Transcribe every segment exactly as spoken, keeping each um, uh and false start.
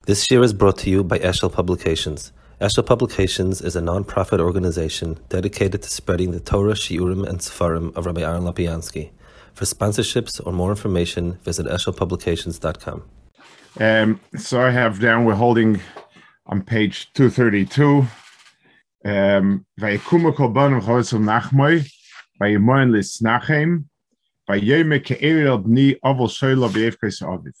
This year is brought to you by Eshel Publications. Eshel Publications is a non-profit organization dedicated to spreading the Torah, Shiurim, and Sefarim of Rabbi Aaron Lapiansky. For sponsorships or more information, visit eshel publications dot com. Um, so I have down, we're holding on page two thirty-two. Um, Vayikumu kol banim chovetzel nachmoi, vayemoin lisnachem, vayome ke'eri el bni avol shoylo v'yevkes aviv.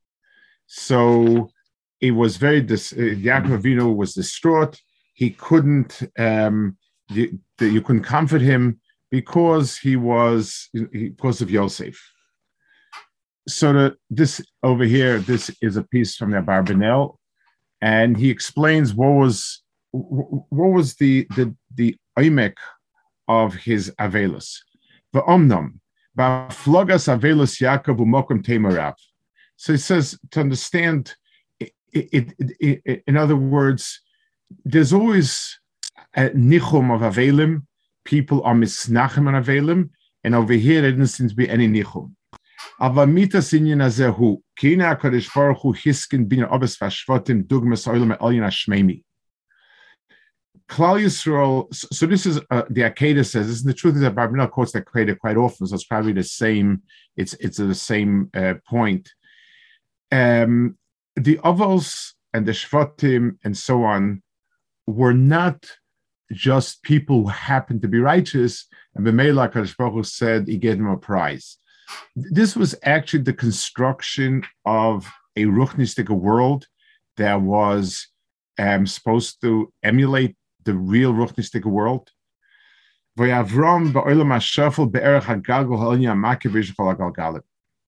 So he was very, dis- uh, Yaakov Avinu was distraught. He couldn't, um, you, you couldn't comfort him because he was, because of Yosef. So the, this over here, this is a piece from the Abarbanel, and he explains what was what was the the the oimek of his avelus. V'omnom ba'flogas avelus Yaakov u'mokum temarav. So he says to understand. It, it, it, it, in other words, there's always a nichum of avelim. People are misnachem on avelim, and over here there didn't seem to be any nichum. Avamita sinyan azehu kina kadosh baruch hu hiskin bin obes vashvatim dugmas oilam elyon hashmeimi. Klal Yisrael. So this is uh, the Akedah says. This is the truth is that Barbanel quotes that Akedah quite often. So it's probably the same. It's it's the same uh, point. Um. The Avos and the Shvatim and so on were not just people who happened to be righteous, and B'meila HaKadosh Baruch Hu said he gave them a prize. This was actually the construction of a Ruchnistic world that was um, supposed to emulate the real Ruchnistic world. V'yavram ba'olam ha'shafel be'erech ha'galgal ha'olnya ha'makeh v'yishchol ha'galgalim.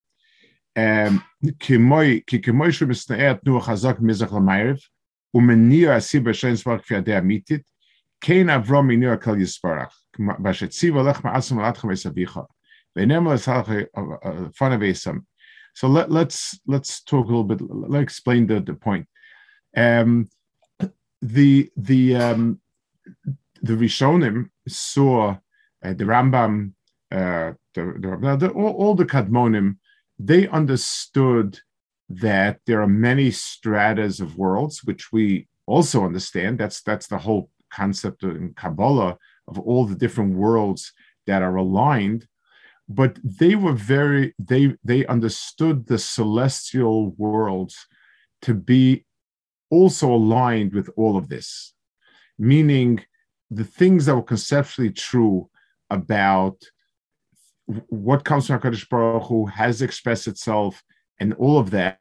Um, Kimoi ki kimoi shu misnaet nu chazak mizach l'mayrev umenir asib b'shein sparach fiadei amitit kein Avram minir kol yisparach v'shetziv olech ma'asam alatchem esavicha v'enem l'salach fana v'esam. So let, let's let's talk a little bit. Let's explain the, the point. Um, the the um, the Rishonim saw uh, the Rambam, uh, the, the, the all, all the Kadmonim. They understood that there are many stratas of worlds, which we also understand. That's that's the whole concept in Kabbalah of all the different worlds that are aligned. But they were very they they understood the celestial worlds to be also aligned with all of this, meaning the things that were conceptually true about what comes from HaKadosh Baruch Hu has expressed itself, and all of that,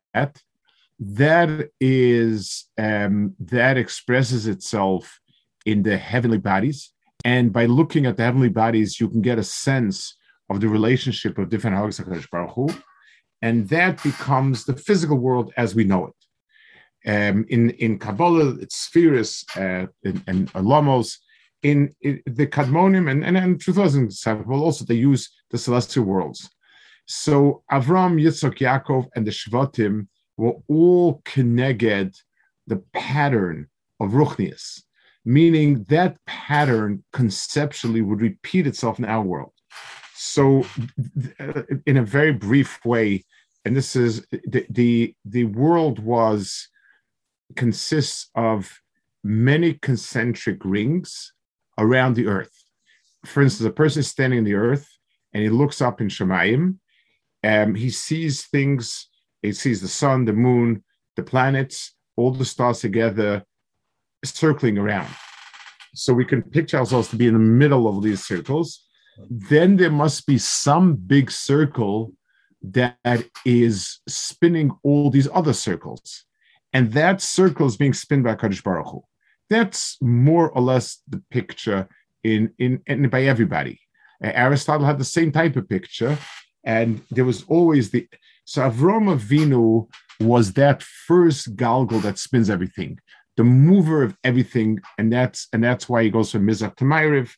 that is um, that expresses itself in the heavenly bodies. And by looking at the heavenly bodies, you can get a sense of the relationship of different Hagas HaKadosh Baruch Hu, and that becomes the physical world as we know it. Um, in in Kabbalah, it's spheres uh, and, and alamos. In, in the Kadmonim and, and, and two thousand seven, well, also they use the celestial worlds. So Avram, Yitzchak, Yaakov, and the Shvatim were all connected the pattern of Ruchnius, meaning that pattern conceptually would repeat itself in our world. So uh, in a very brief way, and this is, the, the, the world was, consists of many concentric rings around the earth. For instance, a person is standing in the earth and he looks up in Shemayim. Um, he sees things, he sees the sun, the moon, the planets, all the stars together circling around. So we can picture ourselves to be in the middle of these circles. Then there must be some big circle that is spinning all these other circles. And that circle is being spun by HaKadosh Baruch Hu. That's more or less the picture in, in, in by everybody. Uh, Aristotle had the same type of picture, and there was always the so Avram Avinu was that first galgal that spins everything, the mover of everything, and that's and that's why he goes from Mizrach to Ma'ariv.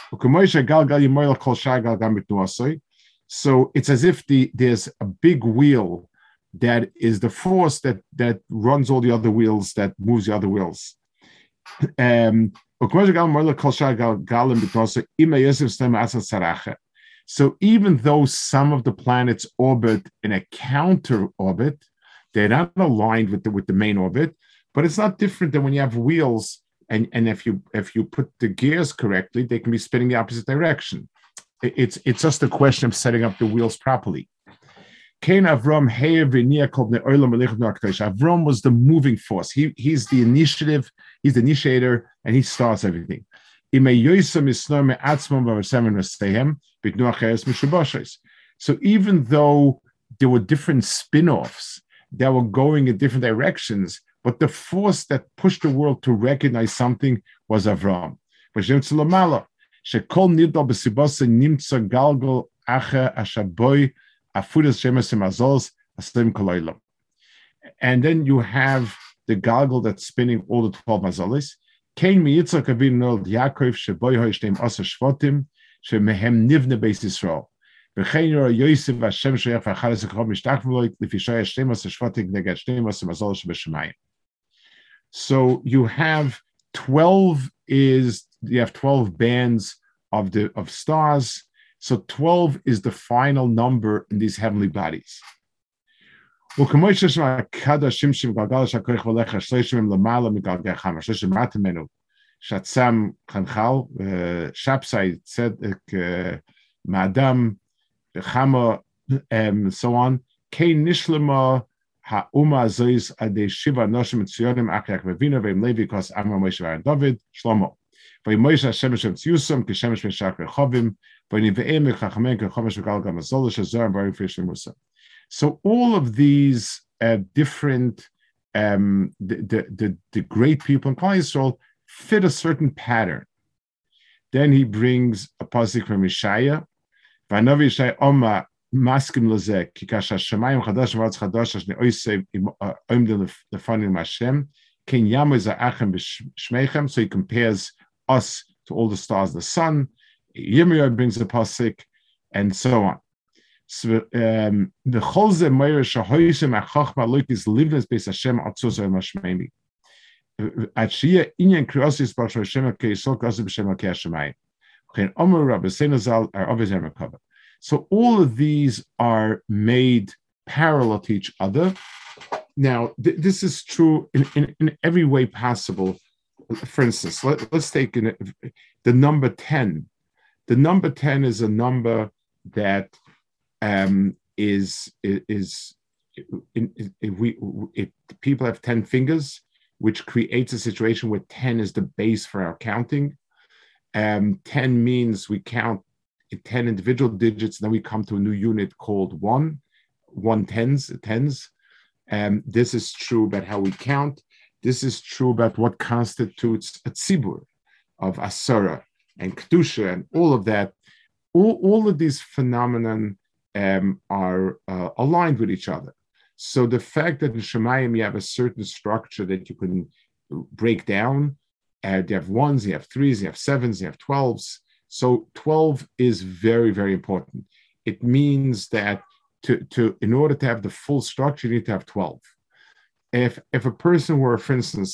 So it's as if the there's a big wheel that is the force that that runs all the other wheels, that moves the other wheels. Um, so even though some of the planets orbit in a counter orbit, They're not aligned with the with the main orbit, but it's not different than when you have wheels, and, and if you if you put the gears correctly, they can be spinning the opposite direction. It's it's just a question of setting up the wheels properly. Cain Avram Avram was the moving force. He he's the initiative, he's the initiator, and he starts everything. So even though there were different spin-offs that were going in different directions, but the force that pushed the world to recognize something was Avram. And then you have the galgal that's spinning all the twelve mazalis. Kain mi Yitzchak Avinu nolad Yaakov sheboy hoishtem asa shvatim shemehem nivne beis Yisrael. V'chein yora Yosef Hashem sheyach v'achades ekrom mishtachvloik lifishay shtem asa shvatim neged shtem asa mazal shebeshemayim. So you have twelve is you have twelve bands of the of stars. So twelve is the final number in these heavenly bodies. Shatzam Chanchal, Shapsai, Tzedek, Madam, Chama, and so on. Kein Nishlema Ha'uma Zois Ade Shiva Noshim Tzionim Achyak Vevina Veim Levi Kos Amar Moshe Aaron David Shlomo. Vay Moshe Hashem Hashem Tziyusam Kishemesh Ben Shach Rechovim Vay Niveim Chachamim Kechomesh V'Gal Gamazol Shazar and Baruch Fish Musa. So all of these uh, different, um, the, the, the, the great people in Klal Yisrael fit a certain pattern. Then he brings a pasuk from Yeshaya. V'anavi Yeshaya Oma maskim lezeh kikash hashemayim chadash v'aretz chadash ashne oisev oimdim lefanim Hashem ken yamu za'achem b'shmeichem. So he compares us to all the stars of the sun. Yirmiyah brings a pasuk, and so on. So um, the Cholze Meir Shahoyim Achachma Loikis Livnes Beis Hashem Atzos Mashmemi. Atshia Inyan Kriosis Bar Hashem Keisol Kasim Hashem Keishamayim. Chen Omer Rabbi Senazal are obviously covered. So all of these are made parallel to each other. Now th- this is true in, in, in every way possible. For instance, let, let's take in, the number ten. The number ten is a number that Um, is is in, in, in, we if people have ten fingers, which creates a situation where ten is the base for our counting. Um, ten means we count ten individual digits, and then we come to a new unit called one, one tens, tens. Um, this is true about how we count. This is true about what constitutes a tzibur of asara and kedusha and all of that. All, all of these phenomenon Um, are uh, aligned with each other. So the fact that in Shemayim you have a certain structure that you can break down, uh, you have ones, you have threes, you have sevens, you have twelves. So twelve is very, very important. It means that to, to in order to have the full structure, you need to have twelve. If if a person were, for instance,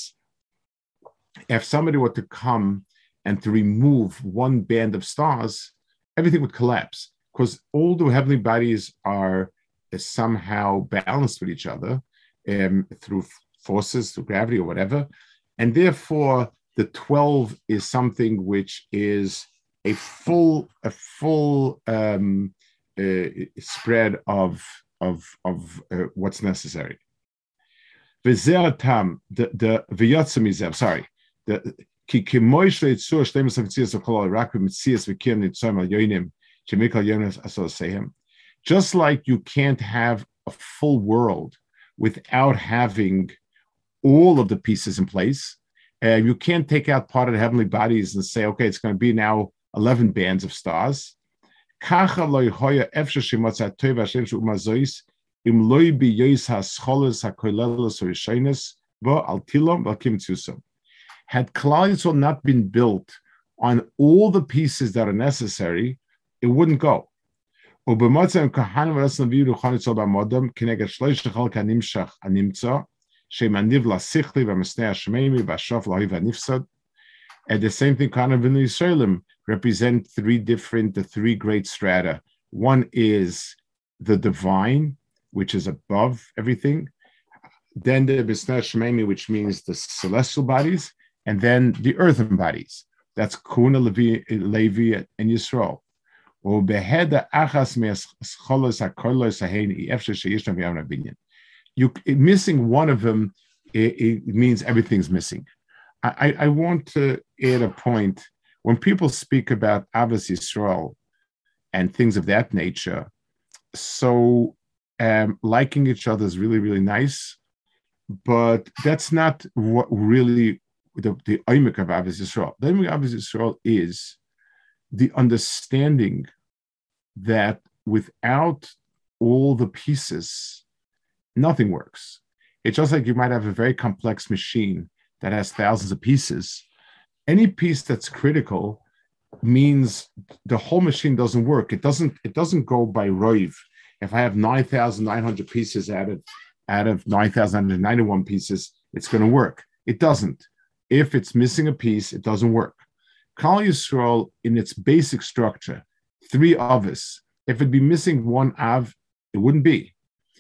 if somebody were to come and to remove one band of stars, everything would collapse. Because all the heavenly bodies are uh, somehow balanced with each other um, through forces, through gravity or whatever. And therefore, the twelve is something which is a full, a full um, uh, spread of, of, of uh, what's necessary. V'zeratam, the, the, v'yotzamizem, sorry, the, ki kimoish leitzur shlemus avtzias v'kol al-rakim mitzias v'kir nitzom al-yoinim. Just like you can't have a full world without having all of the pieces in place, and you can't take out part of the heavenly bodies and say, okay, it's going to be now eleven bands of stars. Had Klal Yisrael not been built on all the pieces that are necessary, it wouldn't go. And the same thing, Kana V'nu Yisraelim represent three different, the three great strata. One is the divine, which is above everything. then the Bisner Shememi, which means the celestial bodies, and then the earthen bodies. That's Kuna, Levi, Levi and Yisrael. You missing one of them, it, it means everything's missing. I, I want to add a point. When people speak about Avos Yisrael and things of that nature, so um, liking each other is really, really nice, but that's not what really the, the oimik of Avos Yisrael. The oimik of Avos Yisrael is the understanding that without all the pieces, nothing works. It's just like you might have a very complex machine that has thousands of pieces. Any piece that's critical means the whole machine doesn't work. It doesn't, it doesn't go by roiv. If I have nine thousand nine hundred pieces out of, out of nine thousand nine hundred ninety-one pieces, it's going to work. It doesn't. If it's missing a piece, it doesn't work. Klal Yisrael, in its basic structure, three avos. If it'd be missing one av, it wouldn't be.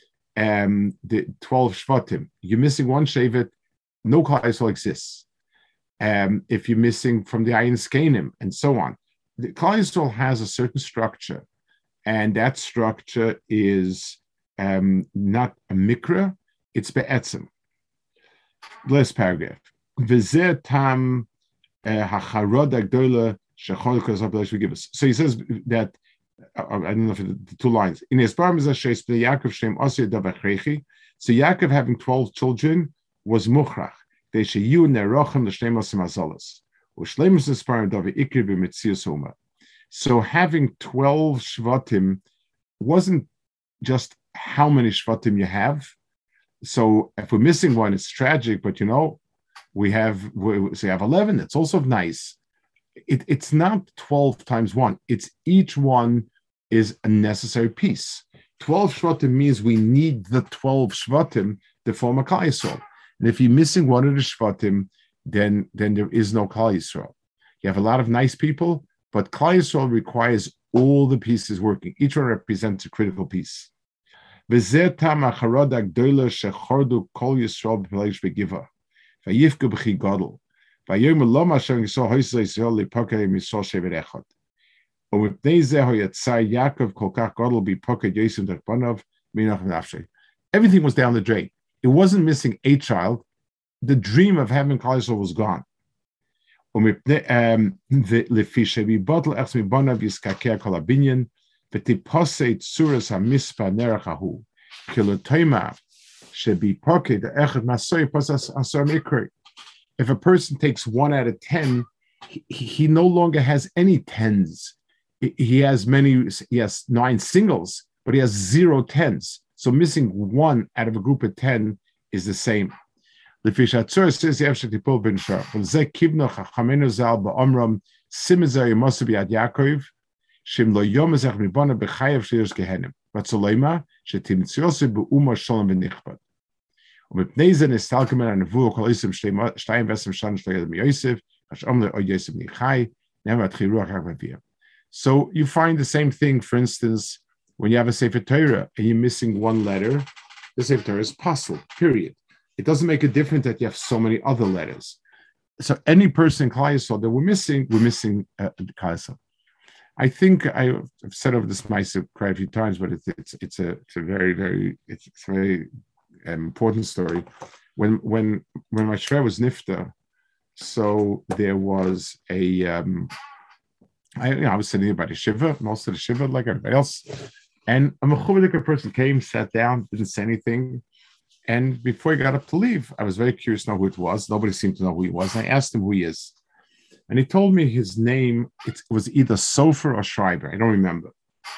Um, the twelve shvatim. You're missing one shevet, no Klal Yisrael exists. Um, if you're missing from the Ayin Skenim, and so on. The Klal Yisrael has a certain structure, and that structure is um, not a mikra, it's be'etzim. Last paragraph. V'zeh tam hacharod hagdola shechol kol give us. So he says that, I don't know if the two lines. In his Barim Zashes, the Yaakov Shem Osir Davachrechi. So Yaakov having twelve children was muchrach. They sheyu nerochem l'shnei osim azolos. Ushleimus nisparim davi ikri b'mitzius homa. So having twelve shvatim wasn't just how many shvatim you have. So if we're missing one, it's tragic. But you know, we have we, so you have eleven. It's also nice. It, it's not twelve times one. It's each one is a necessary piece. twelve shvatim means we need the twelve shvatim to form a Klal Yisrael. And if you're missing one of the shvatim, then, then there is no Klal Yisrael. You have a lot of nice people, but Klal Yisrael requires all the pieces working. Each one represents a critical piece. V'zeh tam hacharod hagdola shechordu kol Yisrael b'pelesh v'giva. V'yifku b'chi gadol. Vayom lo mashem Yisrael hoysei Yisrael lipokei Yisrael shevet echad. Umipnei zeh hoyatzai Yaakov kol kach gadol b'pokei Yosef derbanov minach nafshei. Everything was down the drain. It wasn't missing a child. The dream of having Klal Yisrael was gone. Um, lefi shebi bottle echs mibonav yiskakeh kol habinyan v'tiposei tzuras hamispa nerachahu kilotoima shebi pokei de'echad masoi posas asar mikri. If a person takes one out of ten, he, he no longer has any tens. He has many, he has nine singles, but he has zero tens. So missing one out of a group of ten is the same. The Fishatzor says, Yevshatipol ben Shah, Zek Kibno Chachamenu Zal Ba'omram, Simizar Yomosabi Ad Yaakov, Shim Lo Yomazach Mibana Bechayev Shlios Gehenim, Vatzoleima, Shetimtziose Be'uma Shalom Benichbad. ומפני זה נסתלקה מן הנבואה כל עשרים שתיים ועשרים שנה של ילד מיוסף, השאומר או יוסף ניחי, נאמר התחיל רוח רק מביא. So you find the same thing, for instance, when you have a Sefer Torah and you're missing one letter, the Sefer Torah is pasul, period. It doesn't make a difference that you have so many other letters. So any person in Klal Yisrael that we're missing, we're missing uh, Klal Yisrael. I think I've said over this myself quite a few times, but it's it's it's a it's a very very it's, it's a very um, important story. When when when my shver was nifta, so there was a um, I you know I was sitting by the shiva, most of the shiva like everybody else, and a mechubadik person came, sat down, didn't say anything, and before he got up to leave, I was very curious to know who it was. Nobody seemed to know who he was, and I asked him who he is. And he told me his name, it was either Sofer or Schreiber. I don't remember.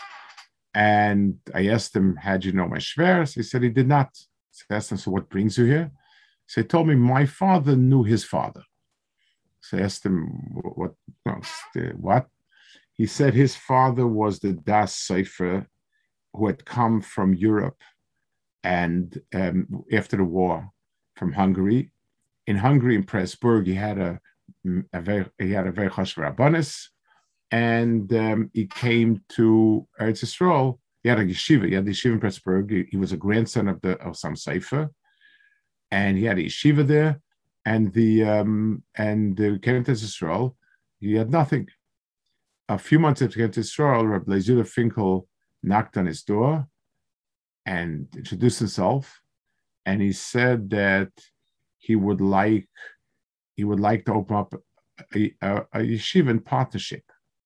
And I asked him, how'd you know my shver? So he said he did not. So I asked him, so what brings you here? So he told me, my father knew his father. So I asked him, what? No, what? He said his father was the Das Sofer who had come from Europe and um, after the war from Hungary. In Hungary, in Pressburg, he had a A very, he had a very chashuv rabbanis, and um, he came to Eretz Yisrael. He had a yeshiva. He had the yeshiva in Pressburg. He, he was a grandson of the of some sefer, and he had a yeshiva there, and the um, and the came to Israel. He had nothing. A few months after he came to Israel, Rabbi Lezuda Finkel knocked on his door and introduced himself, and he said that he would like he would like to open up a, a, a yeshiva in partnership.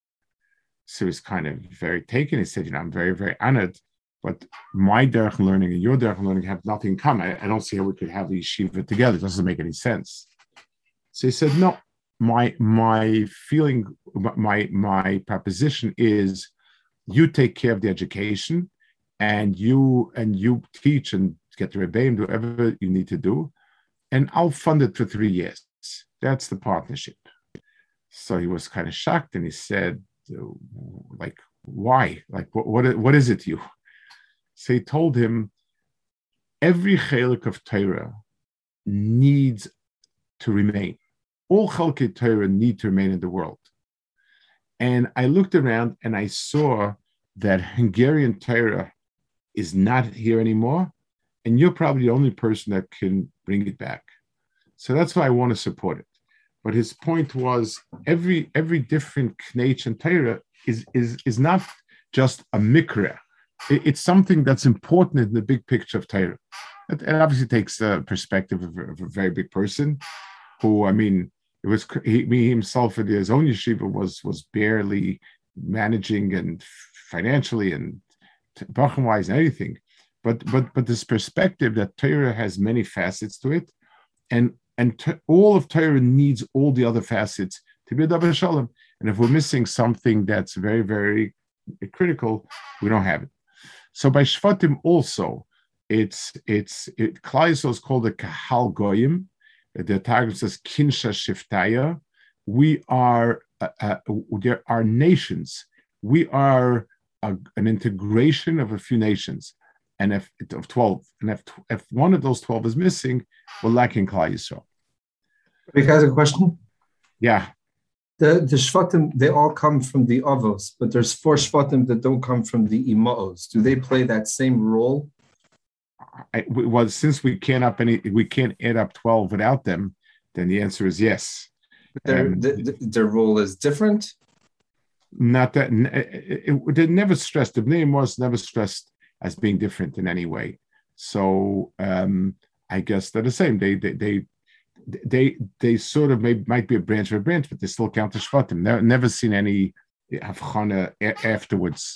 So he's kind of very taken. He said, you know, I'm very, very honored, but my derech learning and your derech learning have nothing in common. I, I don't see how we could have a yeshiva together. It doesn't make any sense. So he said, no, my my feeling, my my proposition is you take care of the education and you and you teach and get the rebbeim, do whatever you need to do, and I'll fund it for three years. That's the partnership. So he was kind of shocked and he said, like, why? Like, what, what, what is it you? So he told him, every chelik of Torah needs to remain. All chelkei Torah need to remain in the world. And I looked around and I saw that Hungarian Torah is not here anymore, and you're probably the only person that can bring it back. So that's why I want to support it. But his point was every every different knech and Torah is is is not just a mikra. It, it's something that's important in the big picture of Torah. It, it obviously takes the perspective of, of a very big person, who, I mean, it was he, me himself at his own yeshiva was was barely managing and financially and bacham wise and everything. But but but this perspective that Torah has many facets to it, and and t- all of Torah needs all the other facets to be a davar shalom. And if we're missing something that's very, very critical, we don't have it. So by Shvatim also, it's it's it Klal Yisrael is called a Kahal Goyim. The Targum says Kinsha Shiftaya. We are uh, uh, there are nations. We are a, an integration of a few nations. And if of twelve, and if if one of those twelve is missing, we're lacking Klal Yisrael. Rick has a question. Yeah, the the Shvatim, they all come from the Avos, but there's four Shvatim that don't come from the Imaos. Do they play that same role? I, well, since we can't up any, we can't add up twelve without them, then the answer is yes. But their um, the, their role is different. Not that it, it, they never stressed. The Bnei was never stressed as being different in any way. So um, I guess they're the same. They they they they, they sort of may, might be a branch of a branch, but they still count as Shvatim. Never, never seen any Havchana afterwards.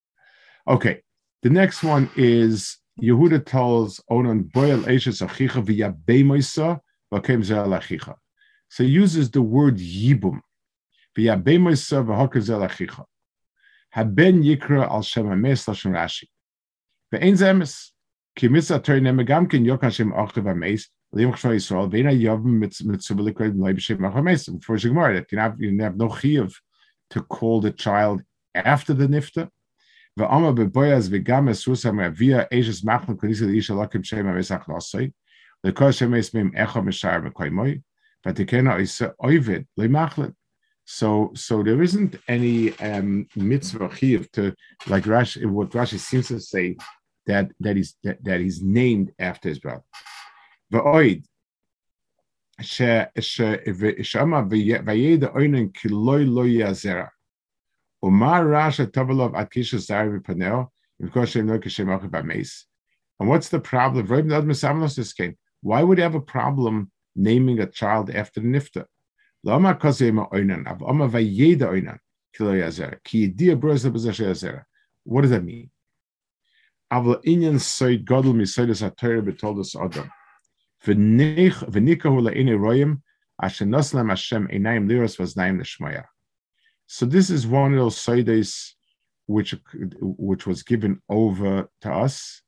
Okay, the next one is Yehuda tells Onan Boyel Eishes Achicha v'Yabei Moisa v'Kem Zel Achicha. So he uses the word Yibum v'Yabei Moisa v'Hokem Zel Achicha. Haben Yikra al Shem Hames Lashon Rashi. Ve'ein Zemes ki mitzvah Torah nemegam ken Yokan Shem Achiv Hames Liam Chshva Yisrael ve'ena Yavim mitzvah Likra Leib Shem Achiv Hames. Before Shigmar, that you have you have no chiyuv to call the child after the nifta. Ve'ama beBoyaz ve'gam esusam via Eishes Machlon Konisa Leisha Lakim Shem Hames Achnasei lekol Shem Hames Mem Echa Mishar Mekoimoy v'tikena Isa Oived leMachlon. So, so there isn't any um, mitzvah chiyuv to, like Rashi, what Rashi seems to say, that that he's that, that he's named after his brother. V'oid she she v'shama v'yeda oinen kiloi lo yazera. Umar Rasha Tabalov Akisha Zari V'Panel because Shem Lo Kishem Achiv Hames. And what's the problem? Why would he have a problem naming a child after the nifta? What does that mean? So this is one of those soides which which was given over to us.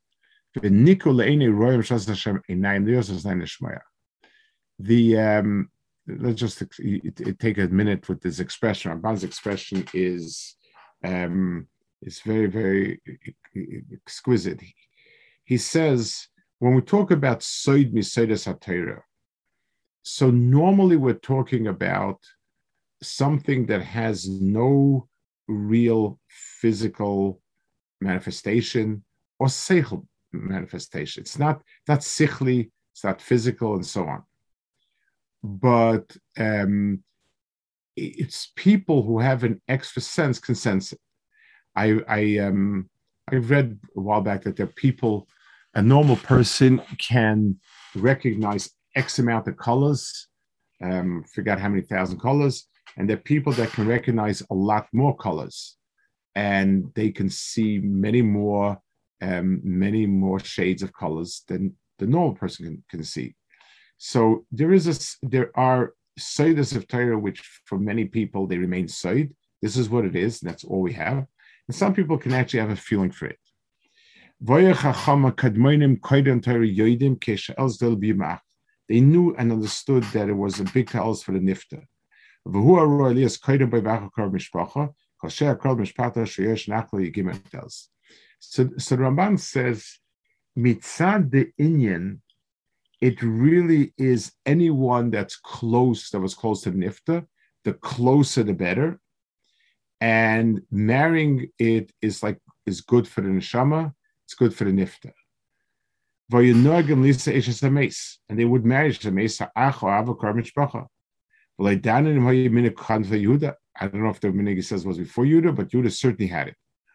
The um, let's just it, it take a minute with this expression. Ramban's expression is um, is very, very exquisite. He says, when we talk about soid misoides HaTorah, so normally we're talking about something that has no real physical manifestation or seichel manifestation. It's not, not sichli, It's not physical and so on. But um, it's people who have an extra sense can sense it. I I um I read a while back that there are people, a normal person can recognize X amount of colors, um, forgot how many thousand colors, and there are people that can recognize a lot more colors, and they can see many more um, many more shades of colors than the normal person can, can see. So there is a there are Seidas of Torah, which for many people they remain Seid. This is what it is, and that's all we have. And some people can actually have a feeling for it. They knew and understood that it was a big talis for the nifta. So, so the Ramban says, mitzad de inyan, it really is anyone that's close, that was close to the nifta, the closer the better. And marrying it is like is good for the neshama, it's good for the nifta. And they would marry Shemes, I don't know if the Minhag says was before Yudah, but Yudah certainly had it.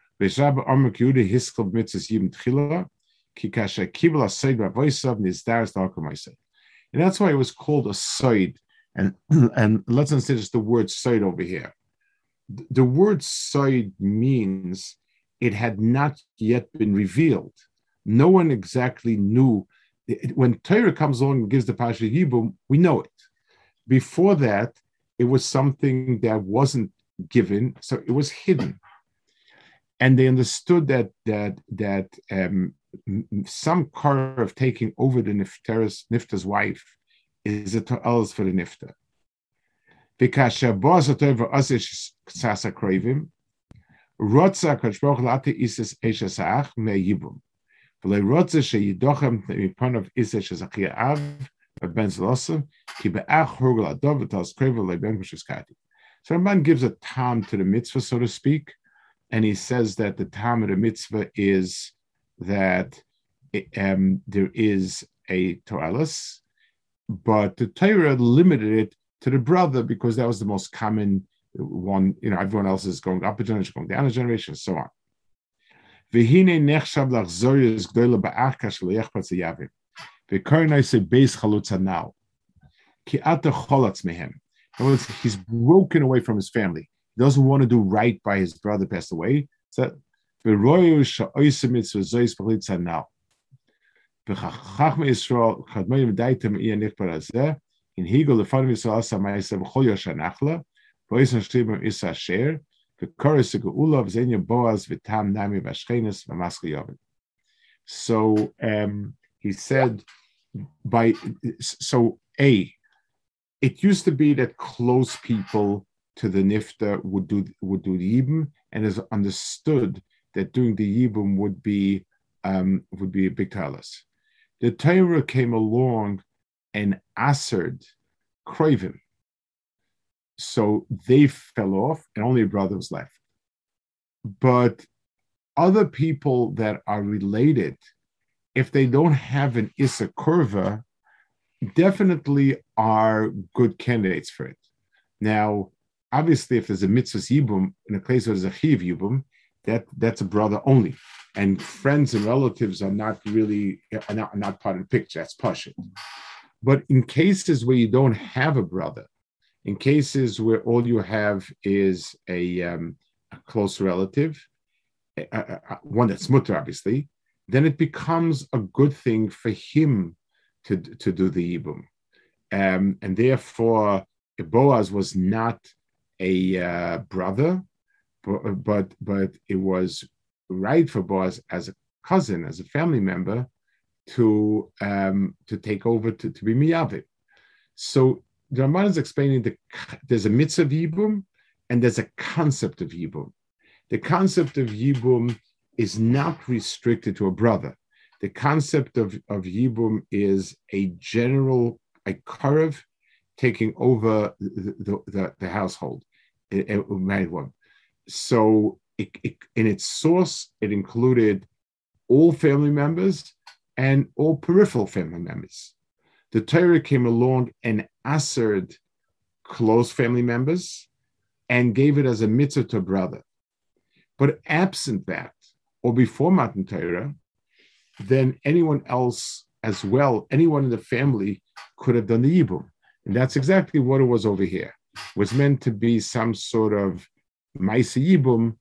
And that's why it was called a side. And, and let's consider just the word side over here. The word side means it had not yet been revealed. No one exactly knew. When Torah comes along and gives the Parashat Yibum, we know it. Before that, it was something that wasn't given, so it was hidden. And they understood that that that um, some car of taking over the nifta's, nifta's wife is a ta'als for the nifta. Because Shabbos atova asish ksasa kroivim, rotza kachbroch late isis eshasach me yibum. V'le rotza sheyidochem mipanav isis shazachia av ben zlosem ki be'ach hurgul adov v'tas kroivim leben v'shiskati. So Ramban gives a tam to the mitzvah, so to speak, and he says that the tam of the mitzvah is that it, um, there is a to'alas, but the Torah limited it to the brother because that was the most common one. You know, everyone else is going up a generation, going down a generation, and so on. V'hine nechshav lachzorius gdola ba'achkash le'echpatz yavim. V'karnai se beis chalutza now. Ki ata cholatz mehem. In other words, he's broken away from his family. He doesn't want to do right by his brother passed away. So v'royu sha'oisem mitzvah zois b'chlitza now. V'chachma Yisrael chadmoyim daitem iya nichbar hazeh. In Hegel, the father of Israel, Samaisa, B'chol Yoshanachla, Boyson Shtibam Issa Sher, V'koris Geula, V'zenya Boaz, V'tam Nami V'ashchenes, V'maskli Yovin. So um, he said, by so A, it used to be that close people to the nifta would do would do the yibum, and is understood that doing the yibum would be um, would be a big talis. The Torah came along and answered Kroivim. So they fell off and only a brother was left. But other people that are related, if they don't have an Issa Kurva, definitely are good candidates for it. Now, obviously, if there's a mitzvah yibum in a place where there's a chiv yibum, that, that's a brother only. And friends and relatives are not really, are not, are not part of the picture. That's pashut. But in cases where you don't have a brother, in cases where all you have is a, um, a close relative, a, a, a, one that's mutter, obviously, then it becomes a good thing for him to, to do the yibum. Um, and therefore, Boaz was not a uh, brother, but, but, but it was right for Boaz as a cousin, as a family member, to um, to take over, to, to be miyavim. So the Ramban is explaining that there's a mitzvah of yibum and there's a concept of yibum. The concept of yibum is not restricted to a brother. The concept of, of yibum is a general, a karev taking over the, the, the, the household, a, a married one. So it, it, in its source, it included all family members and all peripheral family members. the Torah came along and assered close family members and gave it as a mitzvah to a brother. But absent that, or before Matan Torah, then anyone else as well, anyone in the family could have done the Yibum. And that's exactly what it was over here. It was meant to be some sort of Maisa Yibum,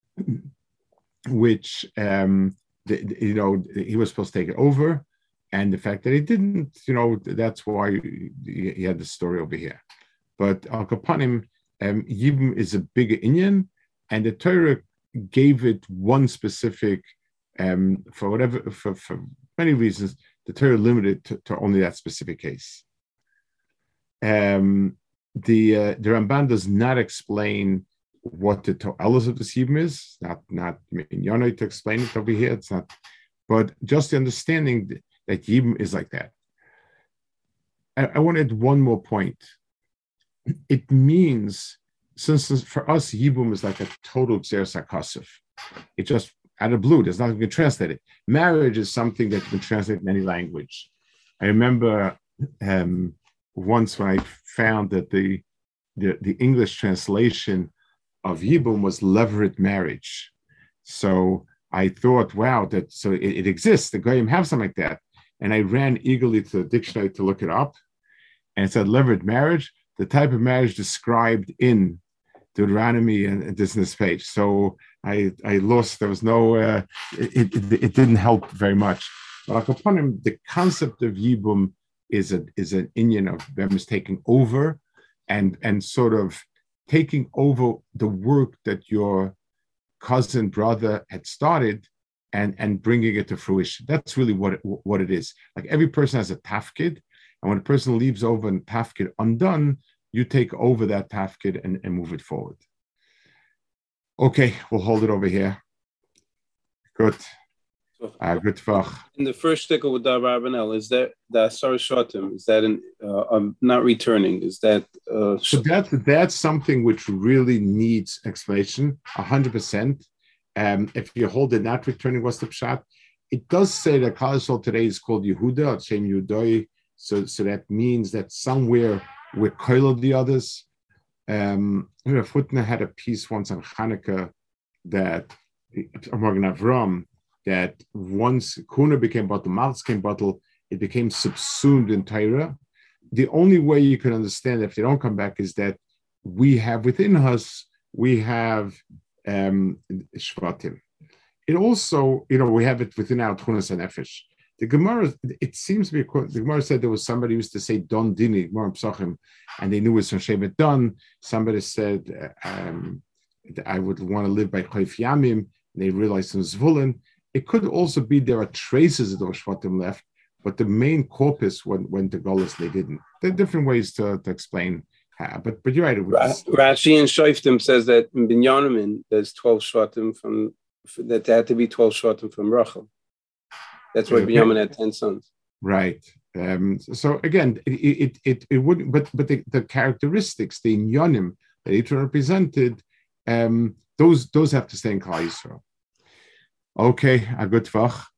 which, um, the, the, you know, he was supposed to take it over. And the fact that he didn't, you know, that's why he, he had the story over here. But Al Kapanim, um, Yibum is a bigger inyan, and the Torah gave it one specific, um, for whatever, for, for many reasons, the Torah limited to, to only that specific case. Um, the uh, the Ramban does not explain what the to'elos of the Yibum is, not not Yonai to explain it over here. It's not, but just the understanding that, that Yibum is like that. I, I want to add one more point. It means, since for us, Yibum is like a total Xeris HaKasef. It just, out of blue, there's nothing you can translate it. Marriage is something that you can translate in any language. I remember um, once when I found that the, the, the English translation of Yibum was levirate marriage. So I thought, wow, that so it, it exists. The Goyim have something like that. And I ran eagerly to the dictionary to look it up. And it said levirate marriage, the type of marriage described in Deuteronomy and, and this in this page. So I I lost, there was no, uh, it, it, it didn't help very much. But upon him, the concept of Yibum is a is an inyan of them is taking over and and sort of taking over the work that your cousin, brother had started and, and bringing it to fruition. That's really what it, what it is. Like every person has a tafkid, and when a person leaves over a tafkid undone, you take over that tafkid and, and move it forward. Okay, we'll hold it over here. Good. Uh, good fach. In the first sticker with the Rabbanel, is that the Asar Shatim? Is that an uh, um, not returning? Is that uh, so? That that's something which really needs explanation. A hundred percent. Um, if you hold it not returning, what's the pshat? It does say that Klal Yisrael today is called Yehuda, Shem Yudoi. So, so that means that somewhere we're koiled the others. Um, Futna had a piece once on Hanukkah that Morgan Avram. That once Kuna became bottle, Maltz came bottle, it became subsumed in Torah. The only way you can understand if they don't come back is that we have within us, we have um, Shvatim. It also, you know, we have it within our Tunas and Nefesh. The Gemara, it seems to be, the Gemara said there was somebody who used to say Don Dini, Gemara Psachim, and they knew it was from Shevet Don. Somebody said, um, I would want to live by Choif Yamim, and they realized it was Zvulun. It could also be there are traces of those Shvatim left, but the main corpus went, went to Golis, they didn't. There are different ways to, to explain how, but but you're right. It was, Rashi and Shoftim says that in Binyamin there's twelve Shvatim from, that there had to be twelve Shvatim from Rachel. That's why okay. Binyamin had ten sons. Right. Um, so again, it it it, it wouldn't, but but the, the characteristics, the Inyanim that each represented, um, those those have to stay in Klal Yisrael. Okay, a good fach.